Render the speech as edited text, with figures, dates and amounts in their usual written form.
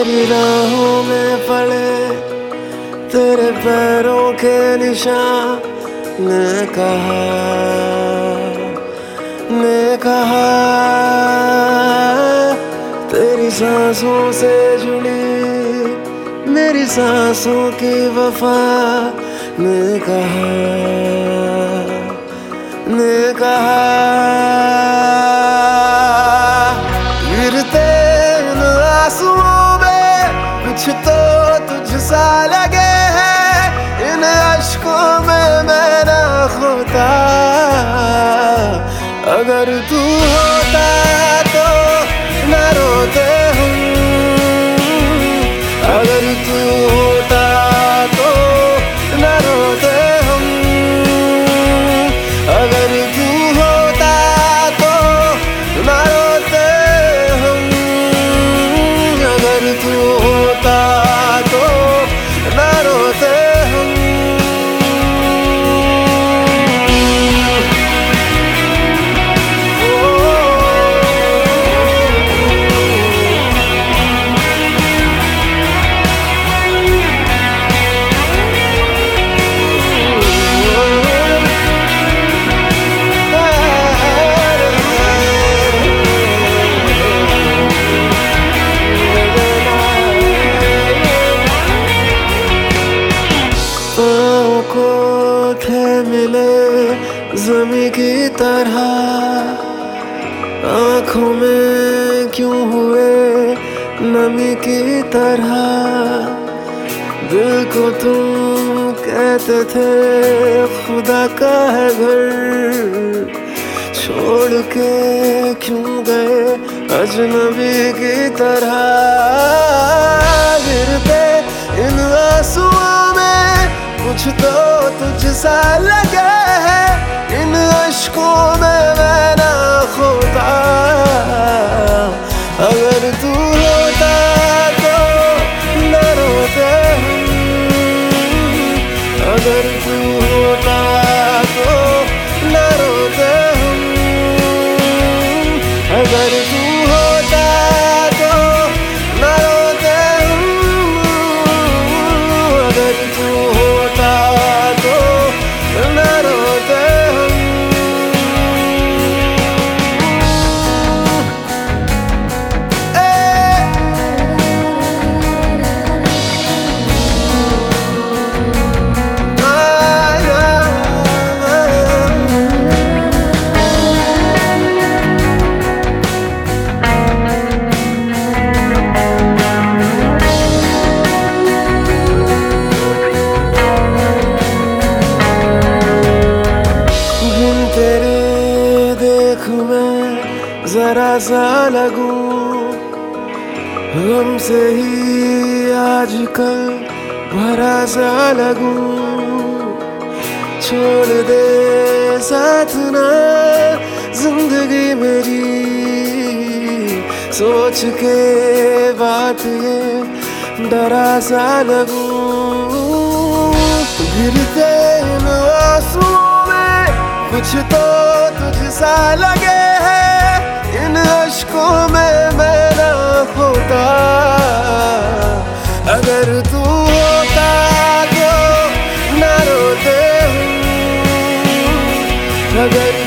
तेरी राहों में पड़े तेरे पैरों के निशान, ने कहा तेरी सांसों से जुड़ी मेरी सांसों की वफा, ने कहा गिरते इन आंसुओं में कुछ तो तुझसा लगे है, इन अश्कों में मैं ना खोता। अगर तू होता तो न रोते हम, अगर तू होता तो न रोते हम, अगर तू होता तो न रोते हम, अगर तू होता तो न रोते हम। मिले ज़मीं की तरह, आँखों में क्यों हुए नमी की तरह। दिल को तुम कहते थे खुदा का है घर, छोड़ के क्यों गए अजनबी की तरह। गिरते इन आंसुओं में कुछ तो तुझसा लगे है, इन अश्कों में मैं ना खोता। अगर तू होता तो न रोते हम, अगर तू होता तो न रोते हम, अगर तू होता तो न रोते हम, अगर तू होता तो न रोते हम। तेरे देख मैं जरा सा लगूं, गम से ही आजकल भरा सा लगूं। छोड़ दे साथ ना जिंदगी मेरी, सोच के बात ये डरा सा लगूं। गिरते इन आंसुओं कुछ तो तुझसा लगे है, इन अश्कों में मैं ना खोता। अगर तू होता तो न रोते हम, अगर